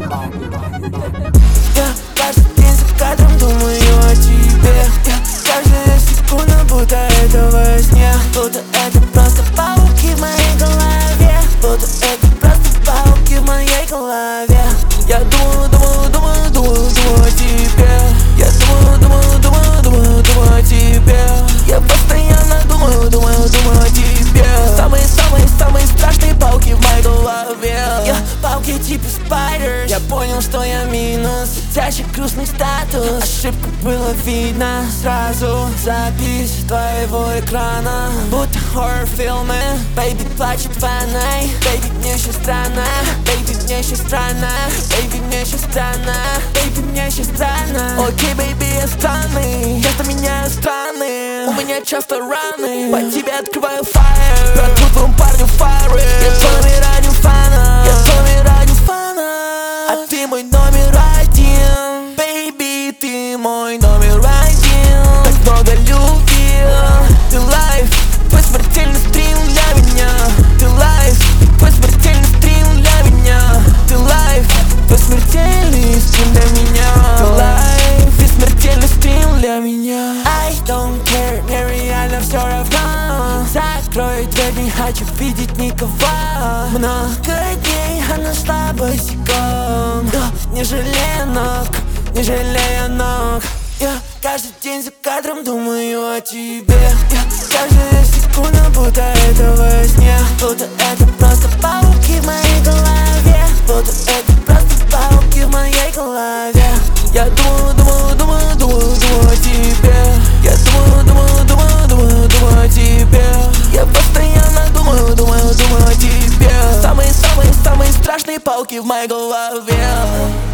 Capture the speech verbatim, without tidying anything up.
Я каждый день за кадром думаю о тебе. Я каждая секунда, будто это во сне. Будто это просто пауки в моей голове. Будто это просто пауки в моей голове. Я думаю, думаю, думаю, думаю, думаю о тебе. Я думаю, думаю, думаю, думаю, думаю о тебе. Я постоянно думаю, думаю, думаю о тебе. Самые-самые-самые страшные пауки в моей голове. Я пауки типа спайдер. Я понял, что я минус. Сидящий грустный статус. Ошибку было видно сразу. Запись твоего экрана, будто хоррор-фильмы. Бэйби плачет ванной. Бэйби, мне еще странно. Бэйби, мне еще странно. Бэйби, мне еще странно. Бэйби, мне еще странно. Окей, бэйби, я странный. Часто меняю страны. У меня часто раны. По тебе открываю фаер. Протру твоему парню фары. Я с вами ради фана. Я с вами ради фана. А ты мой номер один. Бэйби, ты мой номер один. Так много любви. Ты лайф, твой смертельный стрим для меня. Ты лайф, твой смертельный стрим для меня. Ты лайф, твой смертельный стрим для меня. Ты лайф и смертельный стрим для меня. I don't care, мне реально все равно. Закрой дверь, не хочу видеть никого. Много дней, а нашла босиком. Не жалея ног, не жалея ног. Я каждый день за кадром думаю о тебе. Я каждая секунда, будто это во сне. Будто это просто пауки в моей голове. Будто это просто пауки в моей голове. Я думаю, думаю, думаю, думаю, думаю о тебе. Я думаю, думаю, думаю, думаю, думаю о тебе. Я постоянно думаю, думаю, думаю о тебе. Самые-самые-самые страшные пауки в моей голове.